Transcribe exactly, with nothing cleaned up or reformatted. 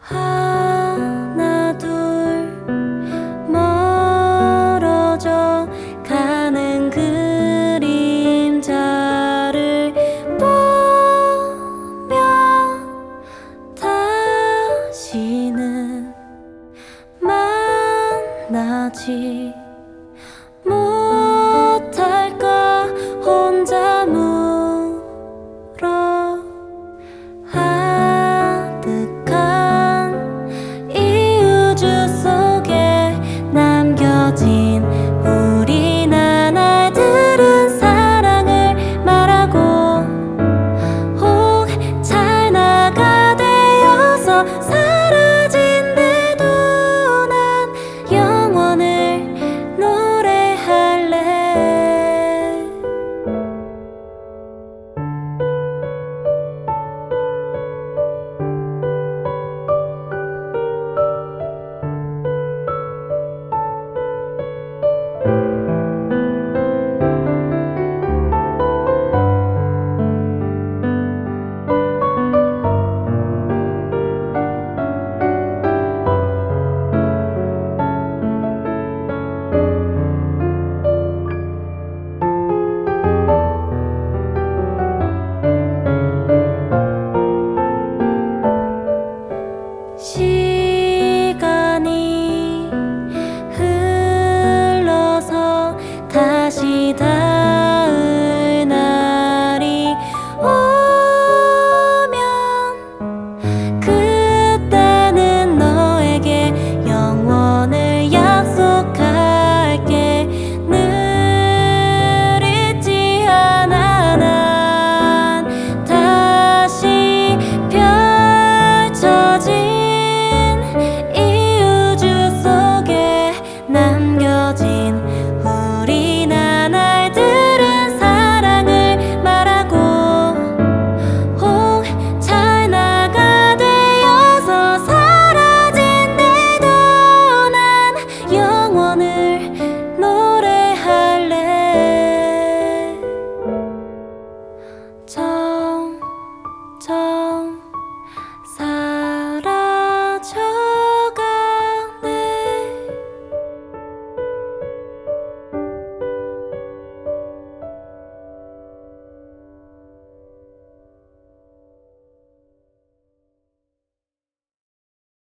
하나 둘 멀어져 가는 그림자를 보며 다시는 만나지 못할까 혼자 물어 아득한 이 우주 속에 남겨진 우리 나날들은 사랑을 말하고 혹 잘 나가 되어서 사라진대도 난 영원을 노래할래. 시간이 흘러서 다시 닿을 날이 오면 그때는 너에게 영원을 약속할게. 늘 잊지 않아 난 다시 펼쳐진 이 우주 속에 남겨진 우리 나날들은 사랑을 말하고 혹 잘 나가 되어서 사라진대도 난 영원을